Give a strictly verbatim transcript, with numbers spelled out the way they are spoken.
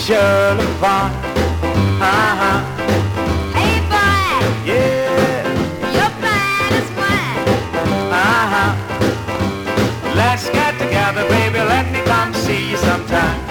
sure look fine. Uh-huh. Hey boy, Yeah. you're fine as wine. Uh-huh. Let's get together, baby. Let me come see you sometime.